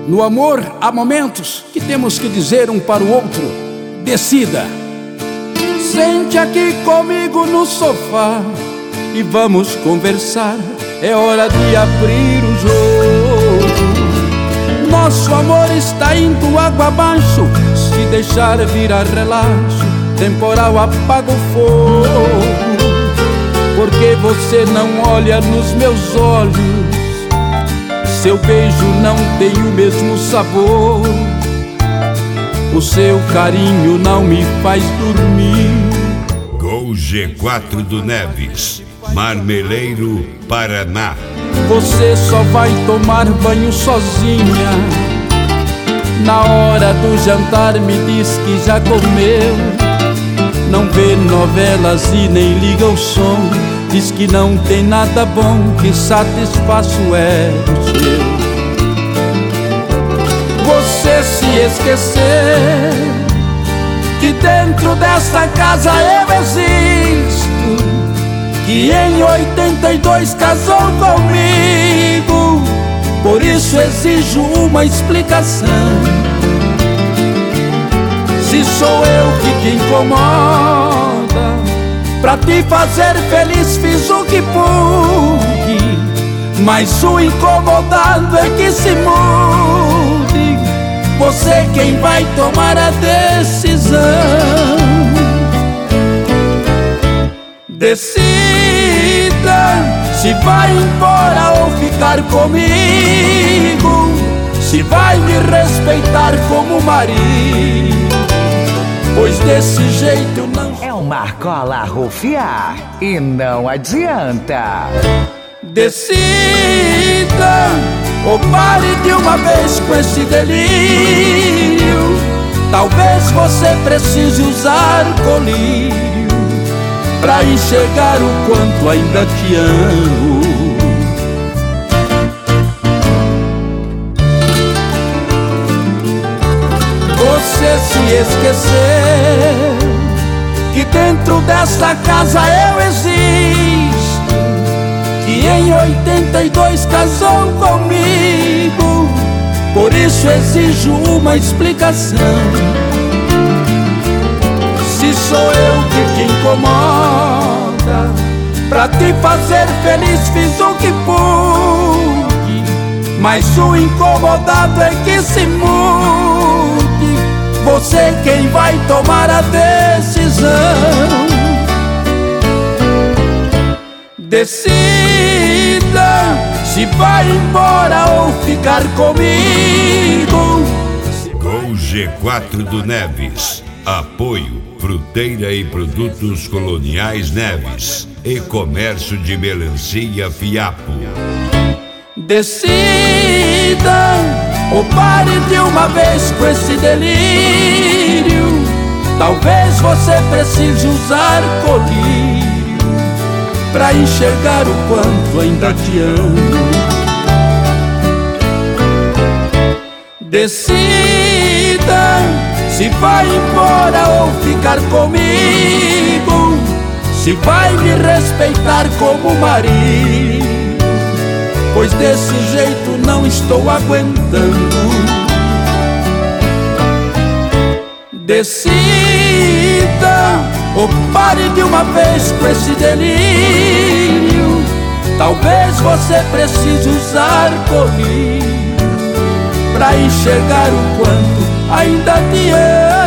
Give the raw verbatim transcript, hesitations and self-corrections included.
No amor há momentos que temos que dizer um para o outro: decida. Sente aqui comigo no sofá e vamos conversar. É hora de abrir o jogo. Nosso amor está indo água abaixo. Se deixar virar relaxo, temporal apaga o fogo. Porque você não olha nos meus olhos, seu beijo não tem o mesmo sabor, o seu carinho não me faz dormir. Gol G quatro do Neves, Marmeleiro, Paraná. Você só vai tomar banho sozinha. Na hora do jantar me diz que já comeu. Não vê novelas e nem liga o som. Diz que não tem nada bom que satisfaça o ego seu. Você se esqueceu que dentro desta casa eu existo, que em oitenta e dois casou comigo. Por isso exijo uma explicação. Se sou eu que te incomoda, pra te fazer feliz fiz o que pude, mas o incomodado é que se mude. Você quem vai tomar a decisão. Decida se vai embora ou ficar comigo, se vai me respeitar como marido, pois desse jeito não... É uma argola rufiar e não adianta. Decida ou pare de uma vez com esse delírio. Talvez você precise usar colírio pra enxergar o quanto ainda te amo. Você se esqueceu que dentro desta casa eu existo, que em oitenta e dois casou comigo. Por isso exijo uma explicação. Se sou eu que te incomoda, pra te fazer feliz fiz o que pude, mas o incomodado é que se mude. Você quem vai tomar a decisão. Decida se vai embora ou ficar comigo. Gol G quatro do Neves. Apoio Fruteira e Produtos Coloniais Neves e Comércio de Melancia Fiapo. Decida ou pare de uma vez com esse delírio. Talvez você precise usar colírio pra enxergar o quanto ainda te amo. Decida se vai embora ou ficar comigo, se vai me respeitar como marido, pois desse jeito não estou aguentando. Decida ou pare de uma vez com esse delírio. Talvez você precise usar colírio pra enxergar o quanto ainda te amo.